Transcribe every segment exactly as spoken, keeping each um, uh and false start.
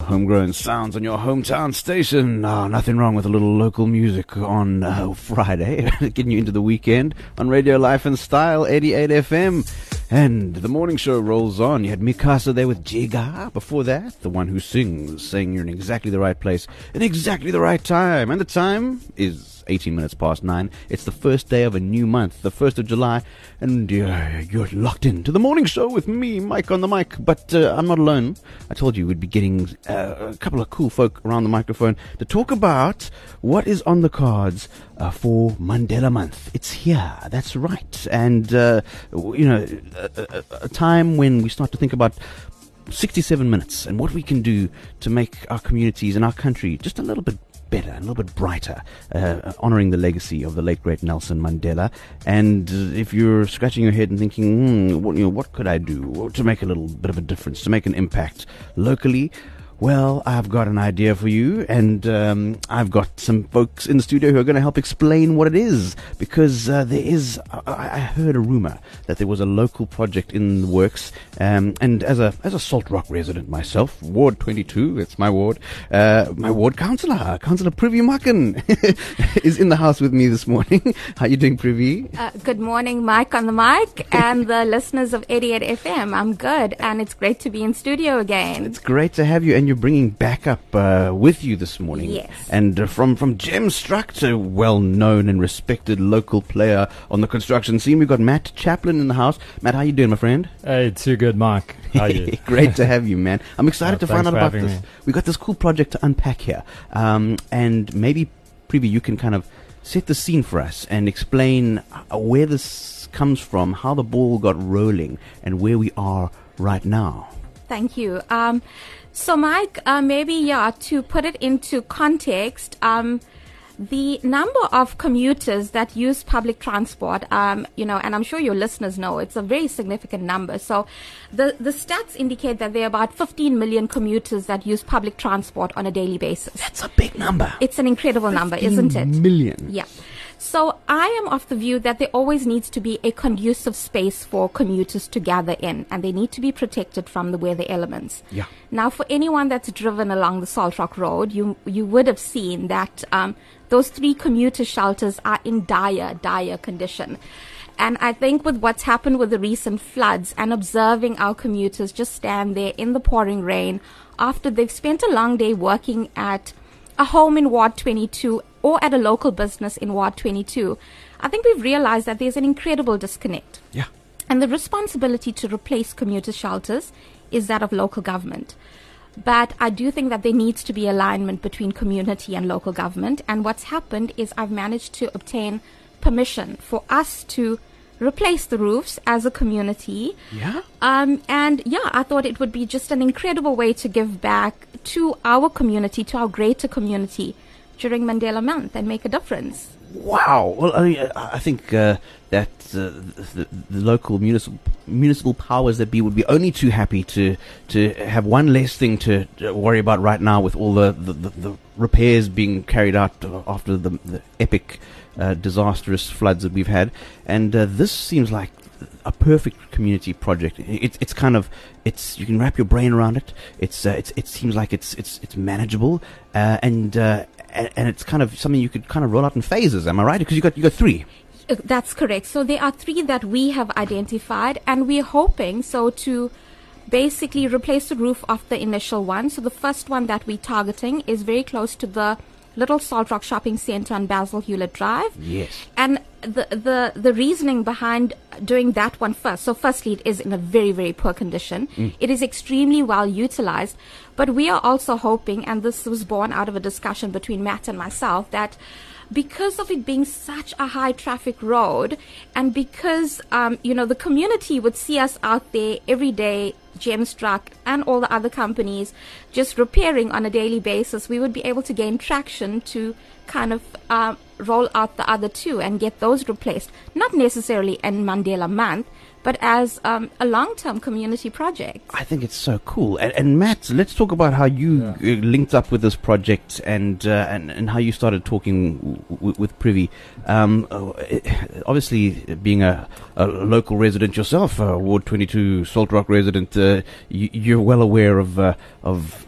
Homegrown sounds on your hometown station. Oh, nothing wrong with a little local music on uh, Friday, getting you into the weekend on Radio Life and Style, eighty-eight F M. And the morning show rolls on. You had Mikasa there with Jiga. Before that, the one who sings, saying you're in exactly the right place in exactly the right time. And the time is eighteen minutes past nine. It's the first day of a new month, the first of July, and uh, you're locked into the morning show with me, Mike on the mic. But uh, I'm not alone. I told you we'd be getting uh, a couple of cool folk around the microphone to talk about what is on the cards uh, for Mandela Month. It's here, that's right. And, uh, you know, a, a, a time when we start to think about sixty-seven minutes and what we can do to make our communities and our country just a little bit better, a little bit brighter, uh, honoring the legacy of the late great Nelson Mandela. And uh, if you're scratching your head and thinking, hmm, what, you know, what could I do to make a little bit of a difference, to make an impact locally? Well, I've got an idea for you, and um, I've got some folks in the studio who are going to help explain what it is, because uh, there is, I, I heard a rumor that there was a local project in the works, um, and as a as a Salt Rock resident myself, Ward twenty-two, it's my ward, uh, my ward councillor, Councillor Privy Makan, is in the house with me this morning. How are you doing, Privy? Uh, good morning, Mike on the mic, and the listeners of eighty-eight F M. I'm good, and it's great to be in studio again. It's great to have you, and you're bringing backup uh, with you this morning. Yes. And uh, from, from Gemstruct, a well-known and respected local player on the construction scene, we've got Matt Chaplin in the house. Matt, how you doing, my friend? Hey, too good, Mike. How are you? Great to have you, man. I'm excited Oh, to find out about thanks for this. having me. We've got this cool project to unpack here. Um, and maybe, Privy, you can kind of set the scene for us and explain uh, where this comes from, how the ball got rolling, and where we are right now. Thank you. Um, so, Mike, uh, maybe, yeah, to put it into context, um, the number of commuters that use public transport, um, you know, and I'm sure your listeners know, it's a very significant number. So the, the stats indicate that there are about fifteen million commuters that use public transport on a daily basis. That's a big number. It's an incredible number, isn't it? Million. Yeah. So I am of the view that there always needs to be a conducive space for commuters to gather in, and they need to be protected from the weather elements. Yeah. Now, for anyone that's driven along the Salt Rock Road, you you would have seen that um, those three commuter shelters are in dire, dire condition. And I think with what's happened with the recent floods and observing our commuters just stand there in the pouring rain after they've spent a long day working at a home in Ward twenty-two or at a local business in Ward twenty-two, I think we've realized that there's an incredible disconnect. Yeah. And the responsibility to replace commuter shelters is that of local government. But I do think that there needs to be alignment between community and local government. And what's happened is I've managed to obtain permission for us to replace the roofs as a community. Yeah. Um, and yeah, I thought it would be just an incredible way to give back to our community, to our greater community during Mandela Month and make a difference. Wow. Well, I mean, I think uh, that uh, the, the local municipal municipal powers that be would be only too happy to to have one less thing to worry about right now, with all the the, the, the repairs being carried out after the, the epic uh, disastrous floods that we've had. And uh, this seems like a perfect community project. It's it's kind of it's you can wrap your brain around it. It's uh, it's it seems like it's it's it's manageable, uh, and. Uh, And, and it's kind of something you could kind of roll out in phases. Am I right? Because you got you got three. Uh, That's correct. So there are three that we have identified, and we're hoping so to basically replace the roof of the initial one. So the first one that we're targeting is very close to the Little Salt Rock Shopping Centre on Basil Hewlett Drive. Yes. And the the the reasoning behind doing that one first. So firstly, it is in a very, very poor condition. Mm. It is extremely well utilized. But we are also hoping, and this was born out of a discussion between Matt and myself, that because of it being such a high traffic road, and because, um, you know, the community would see us out there every day, Gemstruct and all the other companies just repairing on a daily basis, we would be able to gain traction to kind of uh, roll out the other two and get those replaced. Not necessarily in Mandela Month, but as um, a long-term community project. I think it's so cool. And, and Matt, let's talk about how you Yeah. uh, linked up with this project and uh, and, and how you started talking w- w- with Privy. Um, uh, obviously, being a, a local resident yourself, uh, Ward twenty-two Salt Rock resident, uh, you, you're well aware of uh, of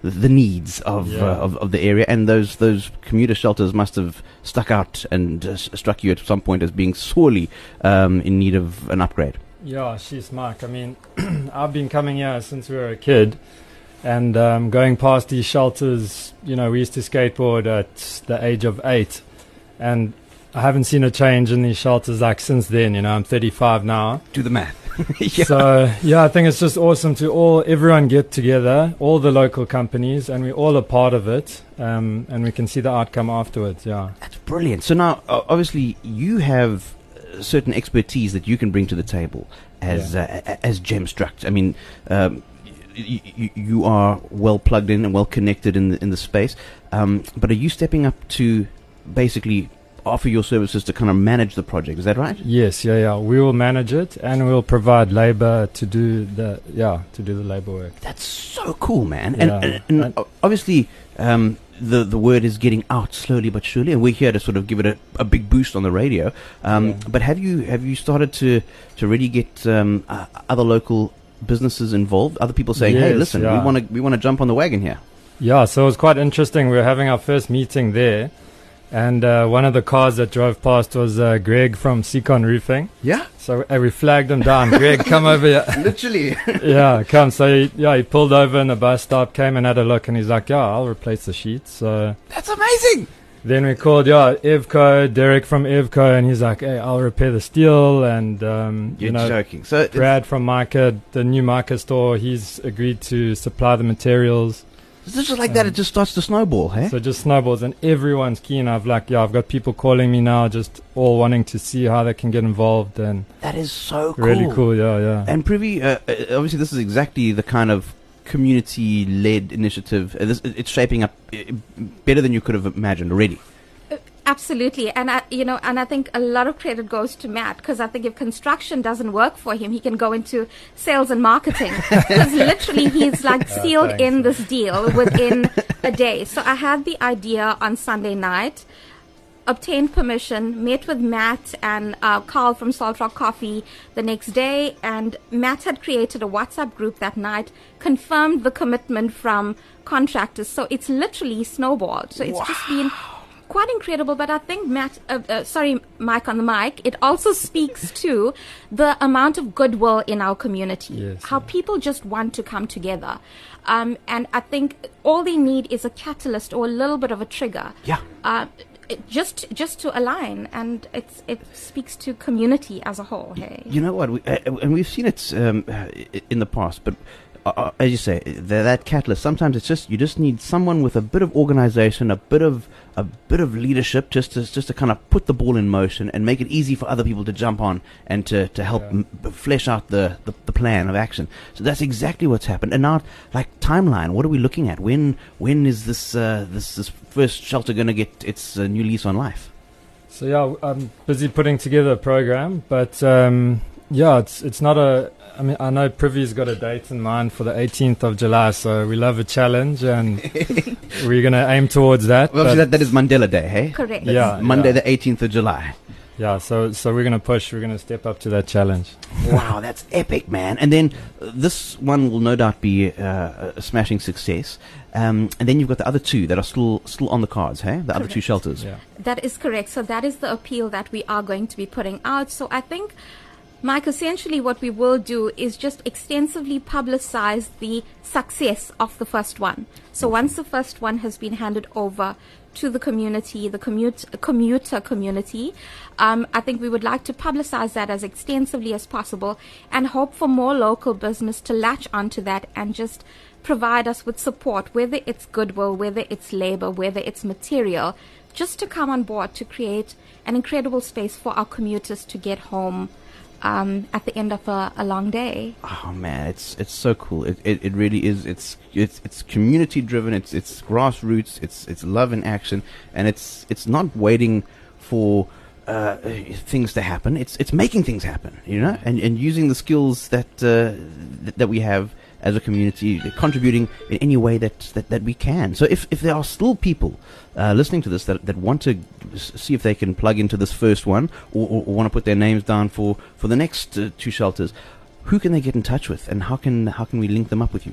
the needs of, Yeah. uh, of of the area, and those those commuter shelters must have stuck out and uh, s- struck you at some point as being sorely um, in need of an upgrade. Yeah, she's Mike. I mean, I've been coming here since we were a kid, and um, going past these shelters, you know, we used to skateboard at the age of eight, and I haven't seen a change in these shelters like since then. You know, I'm thirty-five now. Do the math. Yeah. So yeah, I think it's just awesome to all everyone get together, all the local companies, and we all are part of it, um, and we can see the outcome afterwards. Yeah. That's brilliant. So now, uh, obviously, you have uh, certain expertise that you can bring to the table as uh, a- as Gemstruct. I mean, um, y- y- you are well plugged in and well connected in the, in the space. Um, but are you stepping up to basically offer your services to kind of manage the project? Is that right? Yes, yeah, yeah. We will manage it, and we'll provide labor to do the yeah to do the labor work. That's so cool, man. Yeah. And, and, and And- o- obviously, um, the the word is getting out slowly but surely, and we're here to sort of give it a, a big boost on the radio. Um, Yeah. But have you have you started to to really get um, uh, other local businesses involved? Other people saying, "Hey, Yes, listen, we yeah. want to we want to jump on the wagon here." Yeah, so it was quite interesting. We were having our first meeting there, and uh, one of the cars that drove past was uh, Greg from Seacon Roofing. Yeah, So uh, we flagged him down. Greg, come over here. literally. Yeah, come. So he, yeah, he pulled over in the bus stop, came and had a look, and he's like, "Yeah, I'll replace the sheets." So That's amazing. then we called, yeah, Evco, Derek from Evco, and he's like, "Hey, I'll repair the steel." And um, You're you know, joking. So it's- Brad from Micah, the new Micah store, he's agreed to supply the materials. it's just like that. It just starts to snowball, hey? So it just snowballs, and everyone's keen. I've like, yeah, I've got people calling me now, just all wanting to see how they can get involved, and That is so cool. really cool, yeah, yeah. And Privy, uh, uh, obviously, this is exactly the kind of community-led initiative. Uh, this, it's shaping up uh, better than you could have imagined already. Absolutely, and I, you know, and I think a lot of credit goes to Matt, because I think if construction doesn't work for him, he can go into sales and marketing, because literally he's like Yeah, sealed thanks, in man. this deal within a day. So I had the idea on Sunday night, obtained permission, met with Matt and uh, Carl from Salt Rock Coffee the next day, and Matt had created a WhatsApp group that night, confirmed the commitment from contractors. So it's literally snowballed. So it's just been quite incredible. But I think Matt, uh, uh, sorry, Mike on the mic, it also speaks to the amount of goodwill in our community, Yes, how yeah. people just want to come together. Um, and I think all they need is a catalyst or a little bit of a trigger. Yeah. Uh, it just just to align, and it's it speaks to community as a whole. Hey, You know what? We, uh, and we've seen it um, uh, in the past, but uh, uh, as you say, th- that catalyst. Sometimes it's just you just need someone with a bit of organization, a bit of a bit of leadership, just to just to kind of put the ball in motion and make it easy for other people to jump on and to to help Yeah. m- b- flesh out the, the the plan of action. So that's exactly what's happened. And now, like timeline, what are we looking at? When when is this uh, this this first shelter going to get its uh, new lease on life? So yeah, I'm busy putting together a program, but um, yeah, it's it's not a. I mean, I know Privy's got a date in mind for the eighteenth of July, so we love a challenge, and we're gonna aim towards that. Well, but that, that is Mandela Day, hey? correct. Yeah. Monday, the eighteenth of July. yeah, so so we're gonna push. We're gonna step up to that challenge. Wow, that's epic, man. And then uh, this one will no doubt be uh, a smashing success. Um, and then you've got the other two that are still still on the cards, hey? The other two Correct. shelters. Yeah. That is correct. So that is the appeal that we are going to be putting out. So I think, Mike, essentially what we will do is just extensively publicize the success of the first one. So once the first one has been handed over to the community, the commute, commuter community, um, I think we would like to publicize that as extensively as possible and hope for more local business to latch onto that and just provide us with support, whether it's goodwill, whether it's labor, whether it's material, just to come on board to create an incredible space for our commuters to get home um, at the end of a, a long day. Oh man, it's it's so cool. It it, it really is. It's it's it's community driven. It's it's grassroots. It's it's love in action, and it's it's not waiting for uh, things to happen. It's it's making things happen. You know, and and using the skills that uh, th- that we have as a community, contributing in any way that, that, that we can. So if, if there are still people uh, listening to this that, that want to s- see if they can plug into this first one or, or, or want to put their names down for, for the next uh, two shelters, who can they get in touch with, and how can how can we link them up with you?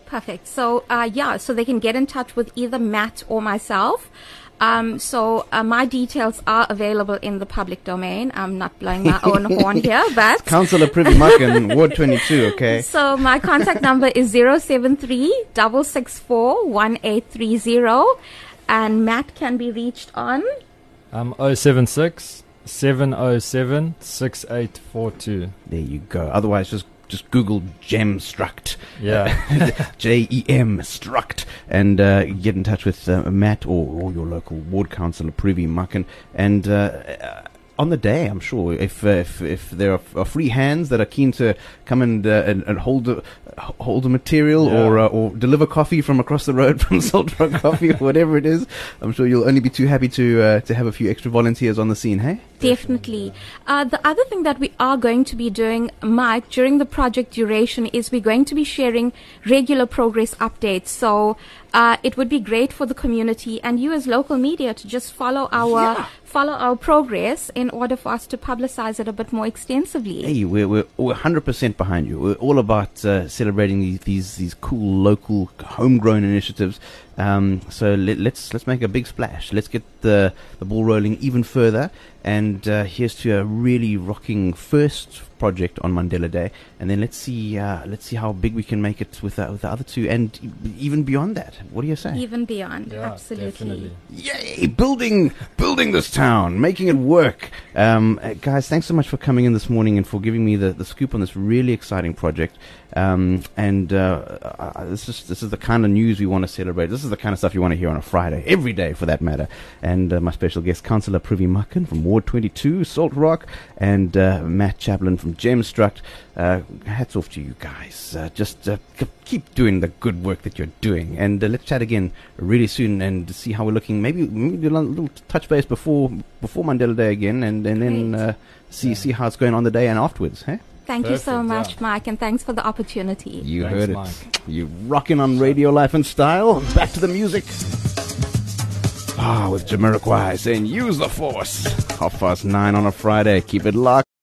Perfect. So, uh, yeah, so they can get in touch with either Matt or myself. Um, so uh, my details are available in the public domain. I'm not blowing my own horn here, but Councillor Privy Mucken, Ward twenty-two, okay? So my contact number is zero seven three, six six four, one eight three zero, and Matt can be reached on Um, oh seven six, seven oh seven, six eight four two. There you go. Otherwise, just just Google Gemstruct. Yeah. J E M Struct, and uh, get in touch with uh, Matt or, or your local ward councillor Privy Mucken. And uh, uh, on the day, I'm sure, if uh, if if there are, are free hands that are keen to come and uh, and, and hold the hold the material Yeah. or uh, or deliver coffee from across the road from Salt Rock Coffee or whatever it is, I'm sure you'll only be too happy to uh, to have a few extra volunteers on the scene. Hey. Definitely. Uh, the other thing that we are going to be doing, Mike, during the project duration is we're going to be sharing regular progress updates. So uh, it would be great for the community and you as local media to just follow our Yeah. follow our progress in order for us to publicize it a bit more extensively. Hey, we're we're we're one hundred percent behind you. We're all about uh, celebrating these, these these cool local homegrown initiatives. Um, so let, let's let's make a big splash. Let's get the the ball rolling even further. And uh, here's to a really rocking first project on Mandela Day, and then let's see uh, let's see how big we can make it with the, with the other two, and e- even beyond that. What do you say? Even beyond, Yeah, absolutely. definitely. Yay! Building, building this town, making it work. Um, uh, guys, thanks so much for coming in this morning and for giving me the, the scoop on this really exciting project. Um, and uh, uh, this is this is the kind of news we want to celebrate. This is the kind of stuff you want to hear on a Friday, every day for that matter. And uh, my special guest, Councillor Privy Mucken from Ward twenty-two, Salt Rock, and uh, Matt Chaplin from Gemstruct. Uh, hats off to you guys. Uh, just uh, c- keep doing the good work that you're doing. And uh, let's chat again really soon and see how we're looking. Maybe maybe do a little touch base before before Mandela Day again, and and then Great. uh, see Yeah. see how it's going on the day and afterwards. Hey, Thank you so Perfect, much, yeah. Mike, and thanks for the opportunity. you Thanks, heard it. Mike. You rocking on Radio Life and Style. Back to the music. Ah, with Jamiroquai saying "Use the Force." Half past nine on a Friday. Keep it locked.